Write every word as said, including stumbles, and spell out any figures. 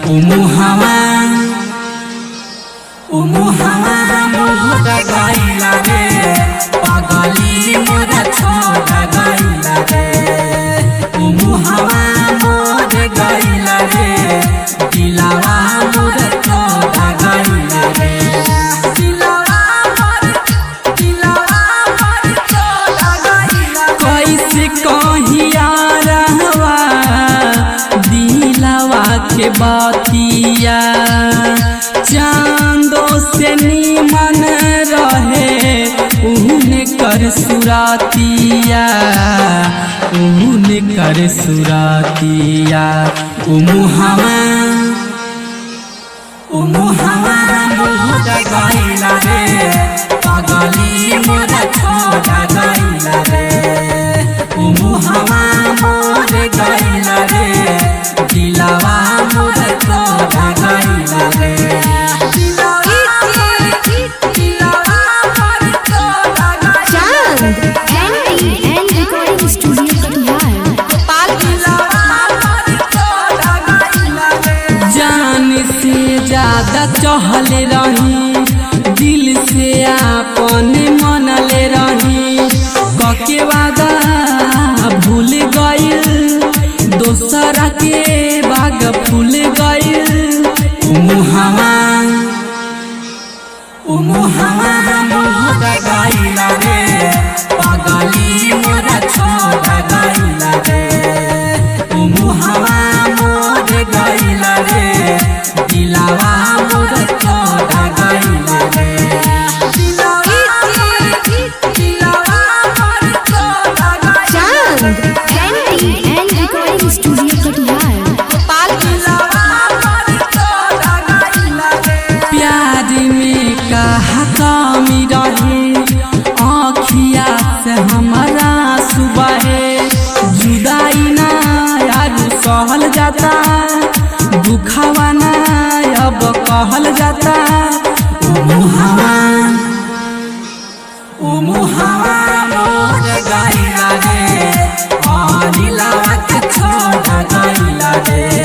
उमुहावा उमुहावा मोर गइला रे पगली मोर छोड़ गइला रे उमुहावा मोर गइला रे दिलवा मोर छोड़ गइला रे दिलवा मोर दिलवा मोर छोड़ गइला कैसे कहिया रहवा दिलवा के बातिया चांदो से नीमन रहे ऊन कर सुरातिया ऊन कर सुरातिया उमुहावा उमुहावा मोर गइला रे पगली मोर छोड़ गइला रे उमुहावा मोर गइला रे दिलवा मोर छोड़ गइला रे ज्यादा चहले रही दिल से आपन मनले रही कके वादा भूल गइल दोसरा के बाग फूल गइल उमुहावा उमुहावा मोर गइला रे पगली मोर छोड़ गइला रे उमुहावा मोर गइला रे दिलवा मोर छोड़ गइला रे दिलवा दिलवा मोर छोड़ गइला candy and recording studio Katihar Gopal दिलवा मोर छोड़ गइला रे प्यार में कहा कमी रहे आँखिया से हमारा सुबह जुदाई ना यार सहल जाता दुखावा ना अब कहल जाता उमुहावा उमुहावा मोर गइला रे दिलवा के छोड़ गइला रे